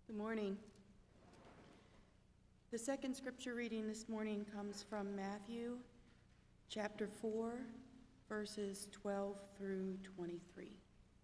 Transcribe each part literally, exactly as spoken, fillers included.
Good morning. The second scripture reading this morning comes from Matthew chapter four, verses twelve through twenty-three.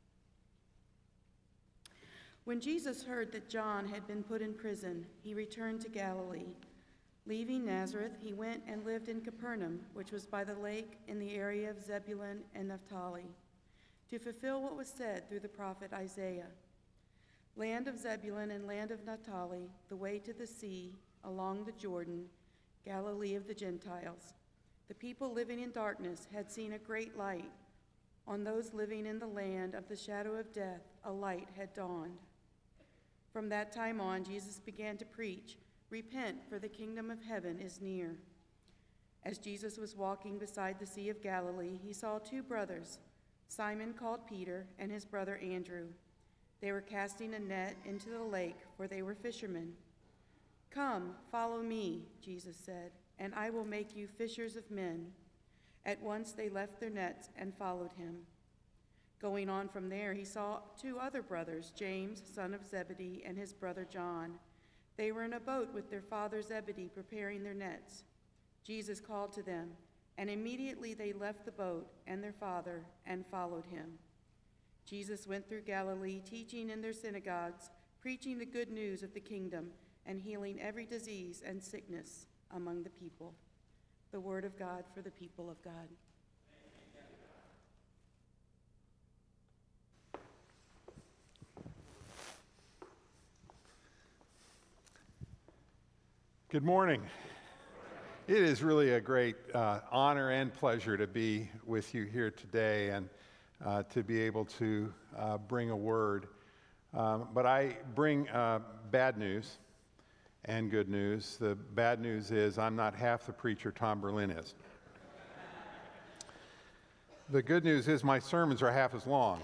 When Jesus heard that John had been put in prison, he returned to Galilee. Leaving Nazareth, he went and lived in Capernaum, which was by the lake in the area of Zebulun and Naphtali, to fulfill what was said through the prophet Isaiah. Land of Zebulun and land of Naphtali, the way to the sea, along the Jordan, Galilee of the Gentiles. The people living in darkness had seen a great light. On those living in the land of the shadow of death, a light had dawned. From that time on, Jesus began to preach, "Repent, for the kingdom of heaven is near." As Jesus was walking beside the Sea of Galilee, he saw two brothers, Simon called Peter and his brother Andrew. They were casting a net into the lake, for they were fishermen. "Come, follow me," Jesus said, "and I will make you fishers of men." At once they left their nets and followed him. Going on from there, he saw two other brothers, James, son of Zebedee, and his brother John. They were in a boat with their father Zebedee, preparing their nets. Jesus called to them, and immediately they left the boat and their father and followed him. Jesus went through Galilee, teaching in their synagogues, preaching the good news of the kingdom, and healing every disease and sickness among the people. The word of God for the people of God. Good morning. It is really a great uh, honor and pleasure to be with you here today and uh, to be able to uh, bring a word. Um, but I bring uh, bad news and good news. The bad news is I'm not half the preacher Tom Berlin is. The good news is my sermons are half as long.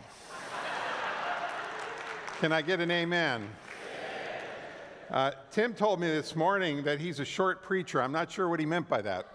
Can I get an amen? Uh, Tim told me this morning that he's a short preacher. I'm not sure what he meant by that.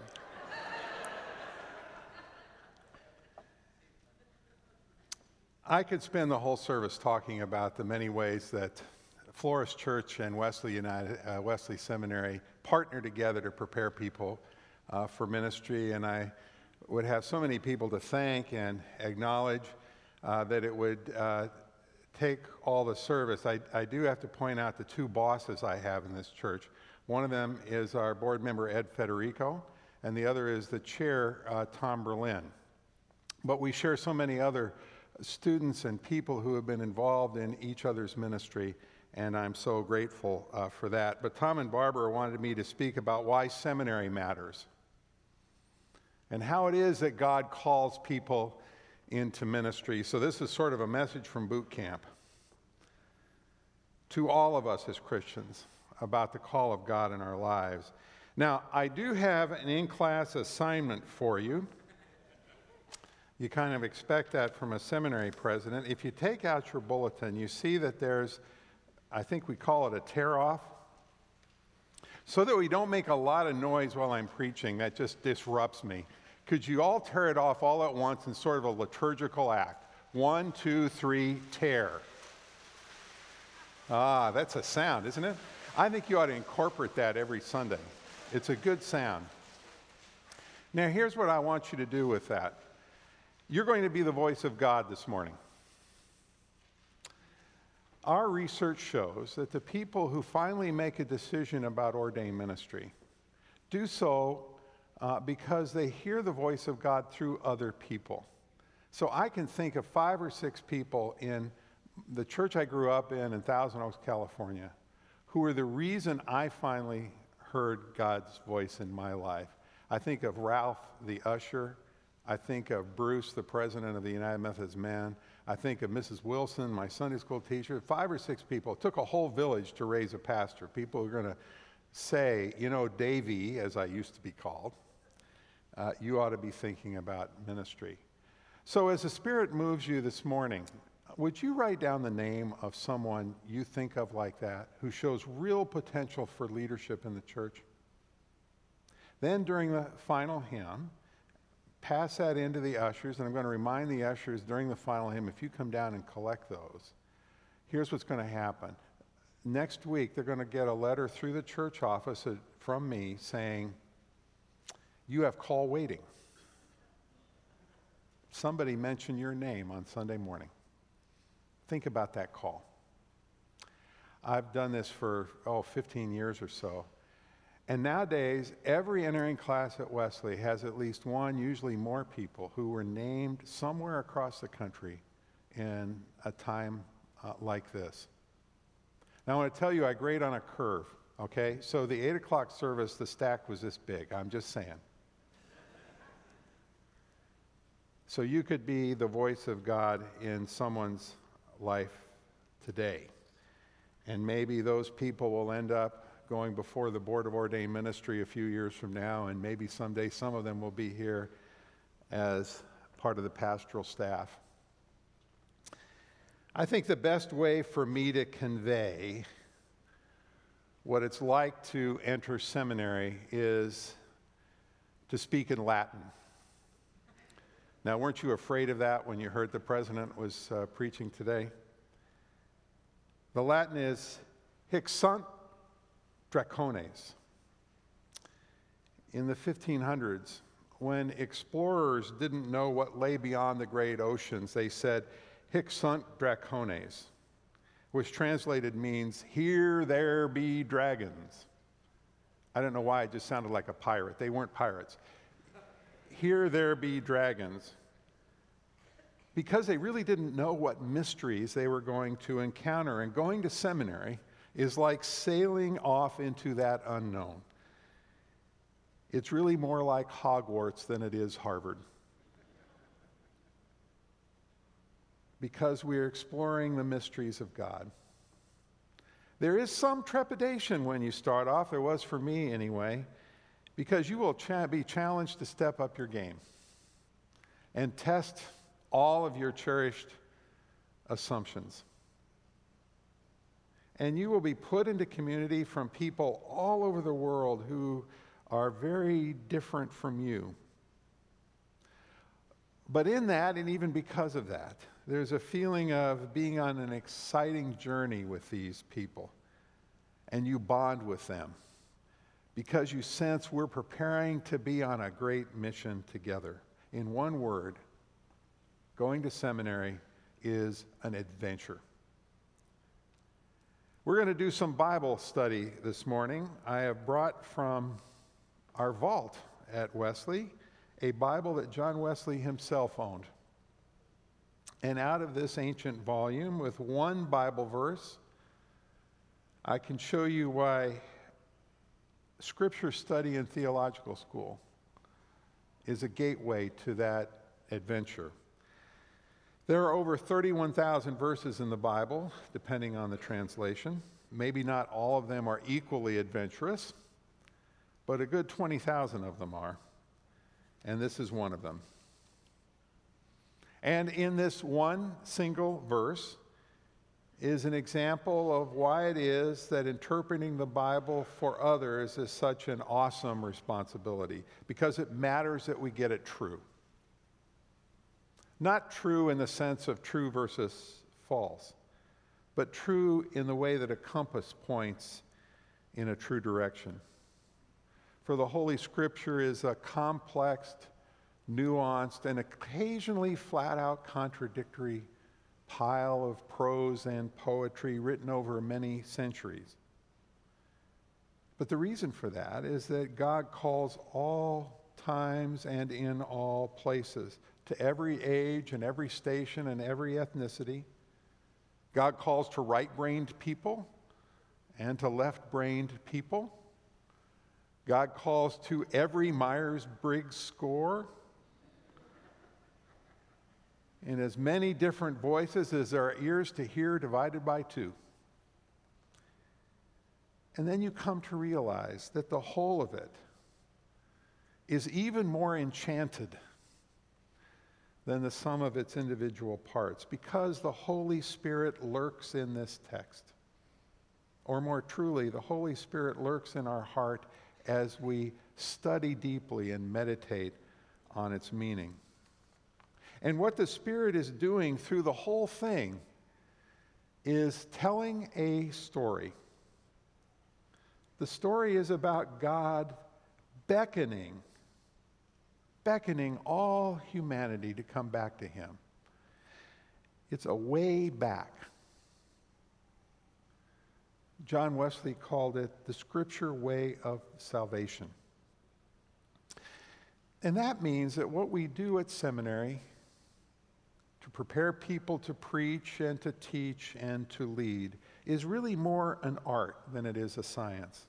I could spend the whole service talking about the many ways that Flores Church and Wesley United, uh, Wesley Seminary partner together to prepare people uh, for ministry, and I would have so many people to thank and acknowledge uh, that it would uh, take all the service. I, I do have to point out the two bosses I have in this church. One of them is our board member, Ed Federico, and the other is the chair, uh, Tom Berlin. But we share so many other students and people who have been involved in each other's ministry, and I'm so grateful uh, for that. But Tom and Barbara wanted me to speak about why seminary matters and how it is that God calls people into ministry. So this is sort of a message from boot camp to all of us as Christians about the call of God in our lives. Now, I do have an in-class assignment for you. You kind of expect that from a seminary president. If you take out your bulletin, you see that there's, I think we call it a tear-off. So that we don't make a lot of noise while I'm preaching, that just disrupts me. Could you all tear it off all at once in sort of a liturgical act? One, two, three, tear. Ah, that's a sound, isn't it? I think you ought to incorporate that every Sunday. It's a good sound. Now, here's what I want you to do with that. You're going to be the voice of God this morning. Our research shows that the people who finally make a decision about ordained ministry do so uh, because they hear the voice of God through other people. So I can think of five or six people in the church I grew up in in Thousand Oaks, California, who were the reason I finally heard God's voice in my life. I think of Ralph, the usher. I think of Bruce, the president of the United Methodist Men. I think of Missus Wilson, my Sunday school teacher. Five or six people. It took a whole village to raise a pastor. People who are going to say, you know, Davy, as I used to be called, uh, you ought to be thinking about ministry. So as the Spirit moves you this morning, would you write down the name of someone you think of like that, who shows real potential for leadership in the church? Then during the final hymn, pass that into the ushers, and I'm going to remind the ushers during the final hymn, if you come down and collect those, here's what's going to happen. next week they're going to get a letter through the church office from me saying, you have call waiting. Somebody mentioned your name on Sunday morning. Think about that call. I've done this for, oh, fifteen years or so. And nowadays, every entering class at Wesley has at least one, usually more people, who were named somewhere across the country in a time uh, like this. Now, I want to tell you, I grade on a curve, okay? So the eight o'clock service, the stack was this big. I'm just saying. So you could be the voice of God in someone's life today. And maybe those people will end up going before the Board of Ordained Ministry a few years from now, and maybe someday some of them will be here as part of the pastoral staff. I think the best way for me to convey what it's like to enter seminary is to speak in Latin. Now, weren't you afraid of that when you heard the president was uh, preaching today? The Latin is hic sunt dracones. In the fifteen hundreds, when explorers didn't know what lay beyond the great oceans, they said, hic sunt dracones, which translated means, here there be dragons. I don't know why, it just sounded like a pirate. They weren't pirates. Here there be dragons. Because they really didn't know what mysteries they were going to encounter. And going to seminary is like sailing off into that unknown. It's really more like Hogwarts than it is Harvard. Because we're exploring the mysteries of God. There is some trepidation when you start off. There was for me anyway. Because you will cha- be challenged to step up your game and test all of your cherished assumptions. And you will be put into community from people all over the world who are very different from you. But in that, and even because of that, there's a feeling of being on an exciting journey with these people. And you bond with them. Because you sense we're preparing to be on a great mission together. In one word, going to seminary is an adventure. We're going to do some Bible study this morning. I have brought from our vault at Wesley a Bible that John Wesley himself owned. And out of this ancient volume, with one Bible verse, I can show you why Scripture study in theological school is a gateway to that adventure. There are over thirty-one thousand verses in the Bible, depending on the translation. Maybe not all of them are equally adventurous, but a good twenty thousand of them are. And this is one of them. And in this one single verse is an example of why it is that interpreting the Bible for others is such an awesome responsibility, because it matters that we get it true. Not true in the sense of true versus false, but true in the way that a compass points in a true direction. For the Holy Scripture is a complex, nuanced, and occasionally flat-out contradictory pile of prose and poetry written over many centuries. But the reason for that is that God calls all times and in all places, to every age and every station and every ethnicity. God calls to right-brained people and to left-brained people. God calls to every Myers-Briggs score in as many different voices as there are ears to hear, divided by two. And then you come to realize that the whole of it is even more enchanted than the sum of its individual parts, because the Holy Spirit lurks in this text. Or more truly, the Holy Spirit lurks in our heart as we study deeply and meditate on its meaning. And what the Spirit is doing through the whole thing is telling a story. The story is about God beckoning, beckoning all humanity to come back to him. It's a way back. John Wesley called it the Scripture way of salvation. And that means that what we do at seminary to prepare people to preach and to teach and to lead is really more an art than it is a science.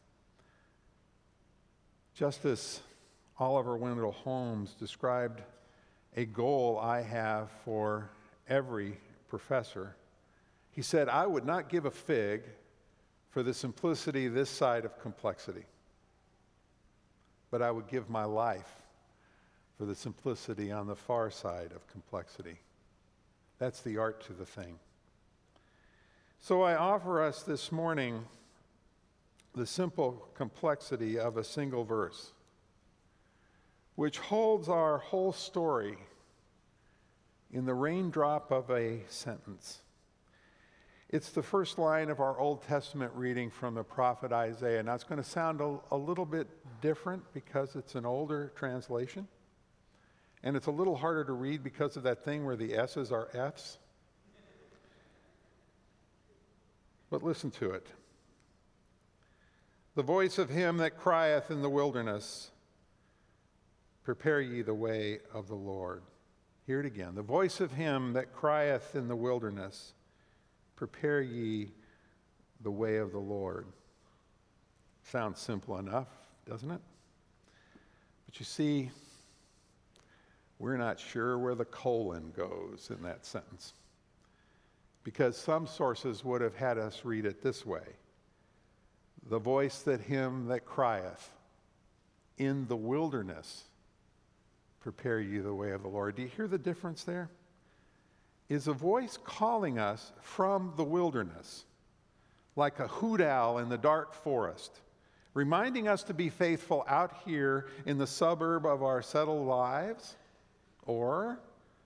Justice Oliver Wendell Holmes described a goal I have for every professor. He said, "I would not give a fig for the simplicity this side of complexity, but I would give my life for the simplicity on the far side of complexity." That's the art to the thing. So I offer us this morning the simple complexity of a single verse, which holds our whole story in the raindrop of a sentence. It's the first line of our Old Testament reading from the prophet Isaiah. Now, it's going to sound a, a little bit different because it's an older translation. And it's a little harder to read because of that thing where the S's are F's. But listen to it. The voice of him that crieth in the wilderness, prepare ye the way of the Lord. Hear it again. The voice of him that crieth in the wilderness, prepare ye the way of the Lord. Sounds simple enough, doesn't it? But you see, we're not sure where the colon goes in that sentence, because some sources would have had us read it this way: the voice that him that crieth in the wilderness, prepare ye the way of the Lord. Do you hear the difference there? Is a voice calling us from the wilderness, like a hoot owl in the dark forest, reminding us to be faithful out here in the suburb of our settled lives? Or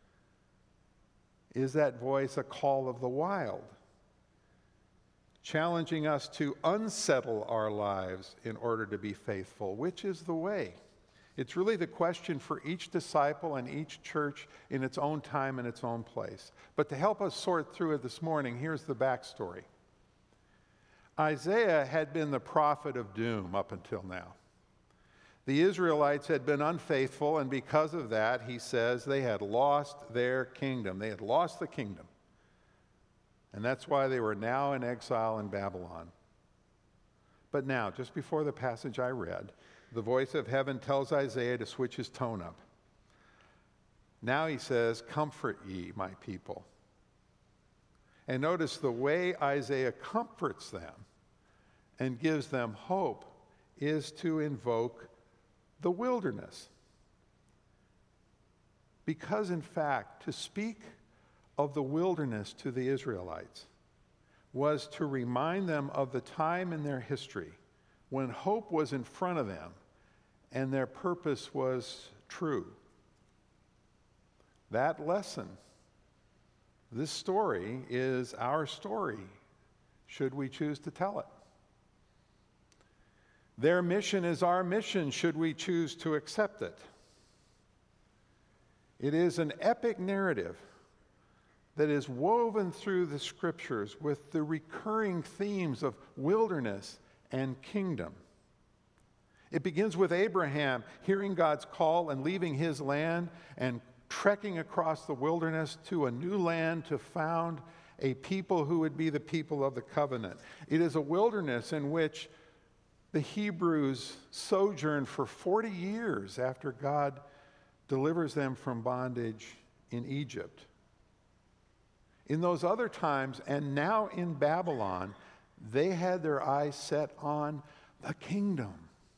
is that voice a call of the wild, challenging us to unsettle our lives in order to be faithful? Which is the way? It's really the question for each disciple and each church in its own time and its own place. But to help us sort through it this morning, here's the backstory. Isaiah had been the prophet of doom up until now. The Israelites had been unfaithful, and because of that, he says, they had lost their kingdom. They had lost the kingdom. And that's why they were now in exile in Babylon. But now, just before the passage I read, the voice of heaven tells Isaiah to switch his tone up. Now he says, comfort ye, my people. And notice the way Isaiah comforts them and gives them hope is to invoke the wilderness. Because, in fact, to speak of the wilderness to the Israelites was to remind them of the time in their history when hope was in front of them and their purpose was true. That lesson, this story, is our story, should we choose to tell it. Their mission is our mission, should we choose to accept it. It is an epic narrative that is woven through the scriptures with the recurring themes of wilderness and kingdom. It begins with Abraham hearing God's call and leaving his land and trekking across the wilderness to a new land to found a people who would be the people of the covenant. It is a wilderness in which the Hebrews sojourn for forty years after God delivers them from bondage in Egypt. In those other times, and now in Babylon, they had their eyes set on the kingdom.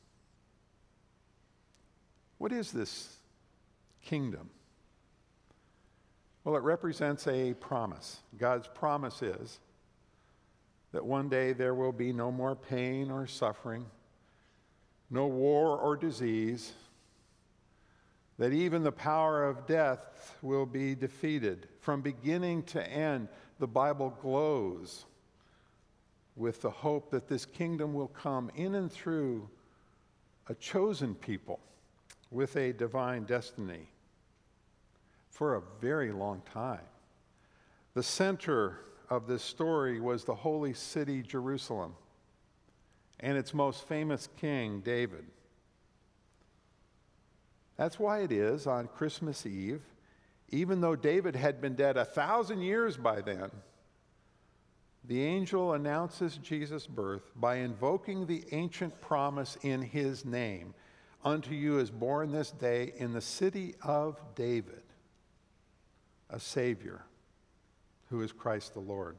What is this kingdom? Well, it represents a promise. God's promise is that one day there will be no more pain or suffering, no war or disease. that even the power of death will be defeated. From beginning to end, the Bible glows with the hope that this kingdom will come in and through a chosen people with a divine destiny for a very long time. The center of this story was the holy city, Jerusalem, and its most famous king, David. That's why it is on Christmas Eve, even though David had been dead a thousand years by then, the angel announces Jesus' birth by invoking the ancient promise in his name. Unto you is born this day in the city of David a Savior, who is Christ the Lord.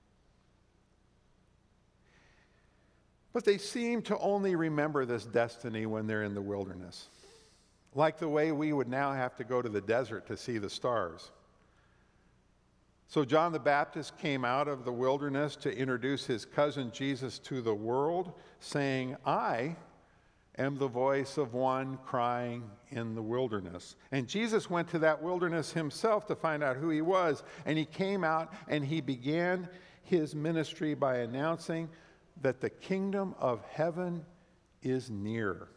But they seem to only remember this destiny when they're in the wilderness, like the way we would now have to go to the desert to see the stars. So John the Baptist came out of the wilderness to introduce his cousin Jesus to the world, saying, I am the voice of one crying in the wilderness. And Jesus went to that wilderness himself to find out who he was. And he came out and he began his ministry by announcing that the kingdom of heaven is near.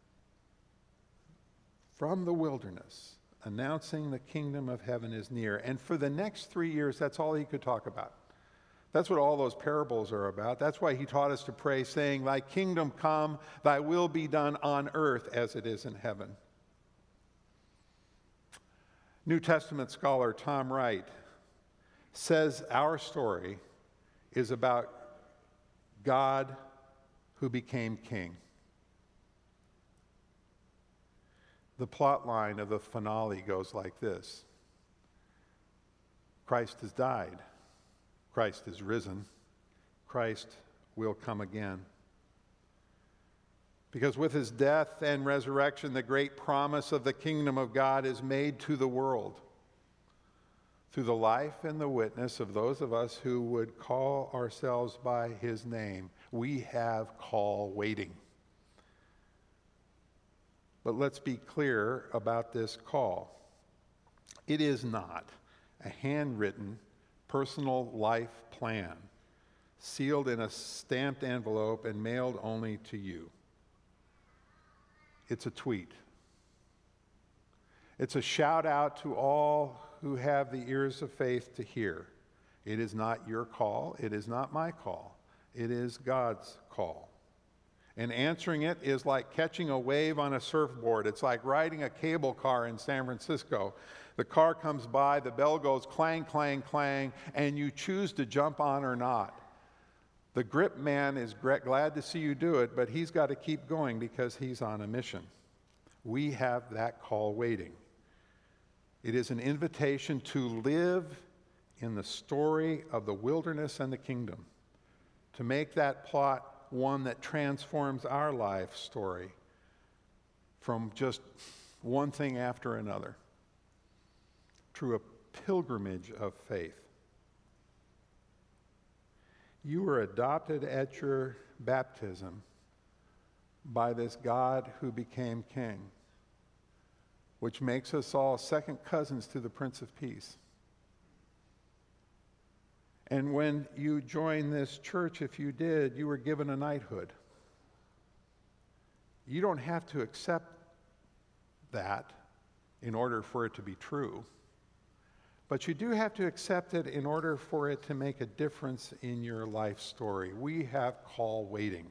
From the wilderness, announcing the kingdom of heaven is near. And for the next three years, that's all he could talk about. That's what all those parables are about. That's why he taught us to pray, saying, Thy kingdom come, thy will be done on earth as it is in heaven. New Testament scholar Tom Wright says our story is about God who became king. The plot line of the finale goes like this. Christ has died. Christ is risen. Christ will come again. Because with his death and resurrection, the great promise of the kingdom of God is made to the world through the life and the witness of those of us who would call ourselves by his name. We have call waiting. But let's be clear about this call. It is not a handwritten personal life plan sealed in a stamped envelope and mailed only to you. It's a tweet. It's a shout out to all who have the ears of faith to hear. It is not your call. It is not my call. It is God's call. And answering it is like catching a wave on a surfboard. It's like riding a cable car in San Francisco. The car comes by, the bell goes clang, clang, clang, and you choose to jump on or not. The grip man is glad to see you do it, but he's got to keep going because he's on a mission. We have that call waiting. It is an invitation to live in the story of the wilderness and the kingdom, to make that plot one that transforms our life story from just one thing after another through a pilgrimage of faith. You were adopted at your baptism by this God who became king, which makes us all second cousins to the Prince of Peace. And when you joined this church, if you did, you were given a knighthood. You don't have to accept that in order for it to be true, but you do have to accept it in order for it to make a difference in your life story. We have call waiting.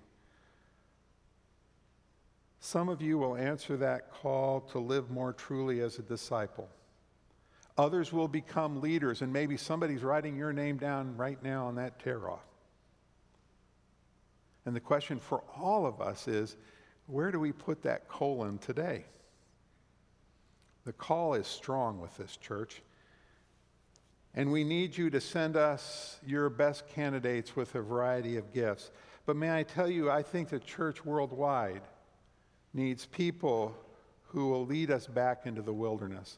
Some of you will answer that call to live more truly as a disciple. Others will become leaders, and maybe somebody's writing your name down right now on that tear-off. And the question for all of us is, where do we put that colon today? The call is strong with this church, and we need you to send us your best candidates with a variety of gifts. But may I tell you, I think the church worldwide needs people who will lead us back into the wilderness.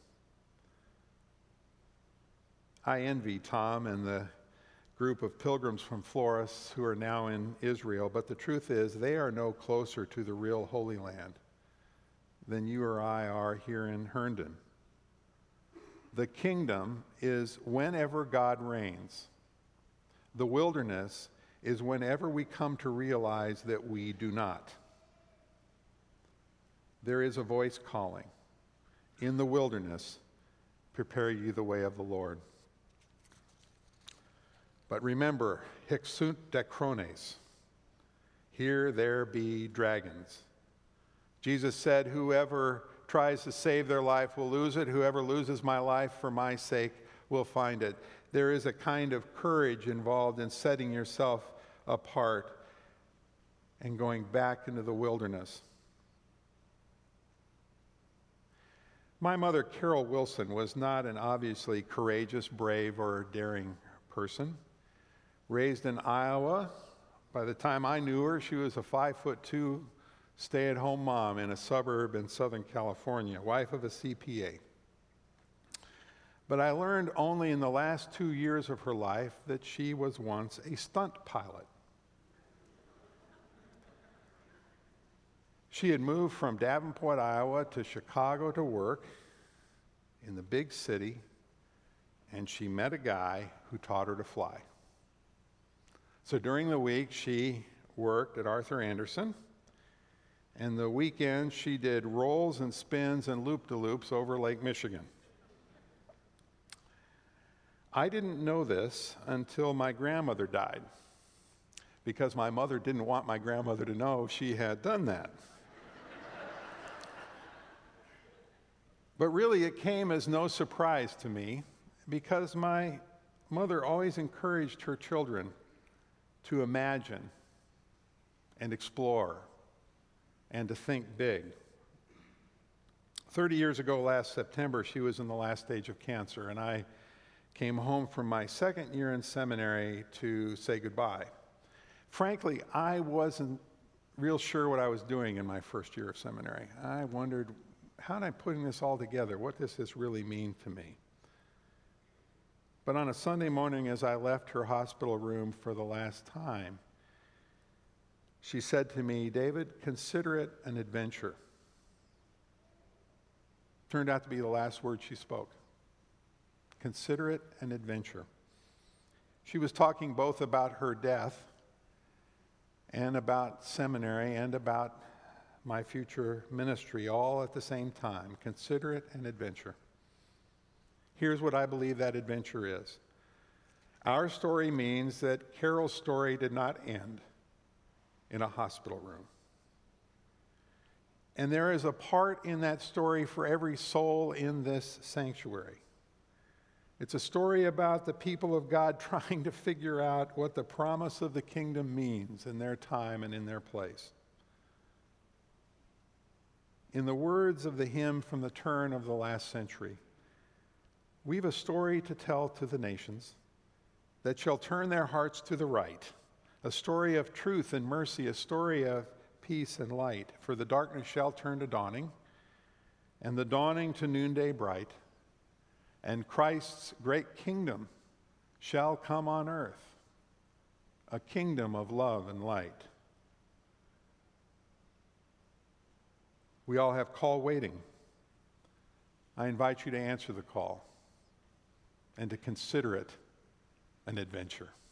I envy Tom and the group of pilgrims from Flores who are now in Israel, but the truth is they are no closer to the real Holy Land than you or I are here in Herndon. The kingdom is whenever God reigns. The wilderness is whenever we come to realize that we do not. There is a voice calling, in the wilderness, prepare ye the way of the Lord. But remember, hic sunt decrones, here there be dragons. Jesus said, whoever tries to save their life will lose it. Whoever loses my life for my sake will find it. There is a kind of courage involved in setting yourself apart and going back into the wilderness. My mother, Carol Wilson, was not an obviously courageous, brave, or daring person. Raised in Iowa, by the time I knew her, she was a five foot two stay-at-home mom in a suburb in Southern California, wife of a C P A. But I learned only in the last two years of her life that she was once a stunt pilot. She had moved from Davenport, Iowa to Chicago to work in the big city, and she met a guy who taught her to fly. So during the week, she worked at Arthur Anderson, and the weekend she did rolls and spins and loop-de-loops over Lake Michigan. I didn't know this until my grandmother died, because my mother didn't want my grandmother to know she had done that. But really, it came as no surprise to me, because my mother always encouraged her children to imagine and explore and to think big. thirty years ago last September, she was in the last stage of cancer, and I came home from my second year in seminary to say goodbye. Frankly, I wasn't real sure what I was doing in my first year of seminary. I wondered, how am I putting this all together? What does this really mean to me? But on a Sunday morning, as I left her hospital room for the last time, she said to me, David, consider it an adventure. Turned out to be the last word she spoke. Consider it an adventure. She was talking both about her death and about seminary and about my future ministry all at the same time. Consider it an adventure. Here's what I believe that adventure is. Our story means that Carol's story did not end in a hospital room. And there is a part in that story for every soul in this sanctuary. It's a story about the people of God trying to figure out what the promise of the kingdom means in their time and in their place. In the words of the hymn from the turn of the last century, we've a story to tell to the nations that shall turn their hearts to the right, a story of truth and mercy, a story of peace and light. For the darkness shall turn to dawning, and the dawning to noonday bright, and Christ's great kingdom shall come on earth, a kingdom of love and light. We all have call waiting. I invite you to answer the call and to consider it an adventure.